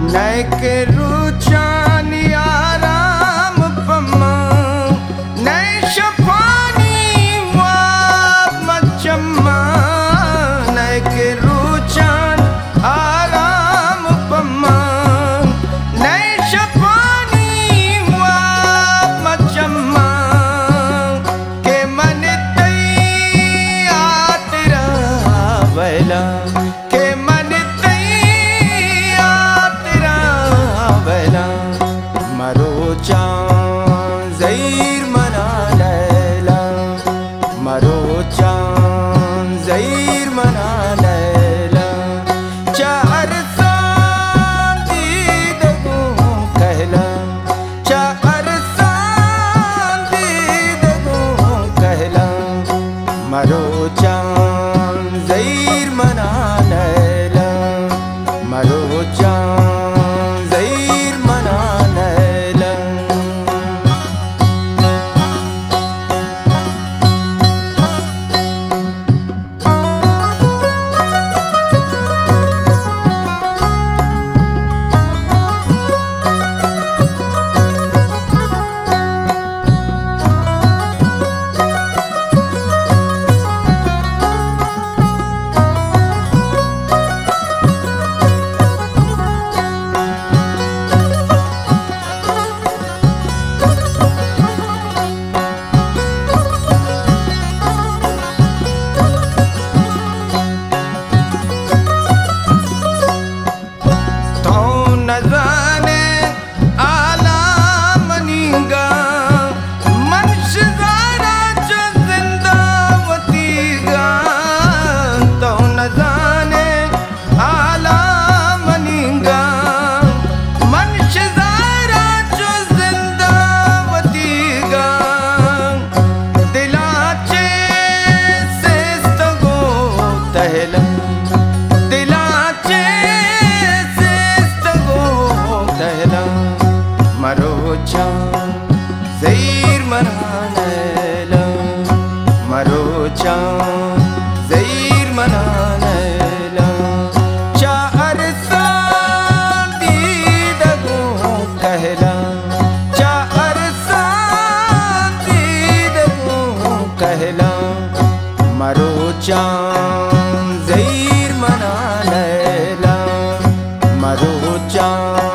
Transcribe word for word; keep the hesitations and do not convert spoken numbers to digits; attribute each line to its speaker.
Speaker 1: NAAC रुचान आराम पमा नै शफानी वाप मचम्मा नैक रुचान आराम पमा नै शफानी वाप मचम्मा के मन तैयार रावला के मन मरो चां ज़हीर मना लैला मरो चां ज़हीर मना लैला चार सांदी दगो कहला चार सांदी दगो कहला मरो चां ज़हीर मना लैला मरो चां मरो चां ज़हीर मना लैला मरो चां ज़हीर मना लैला चार सांदी दगो कहला चार सांदी दगो कहला मरो चां ज़हीर मना लैला मरो चां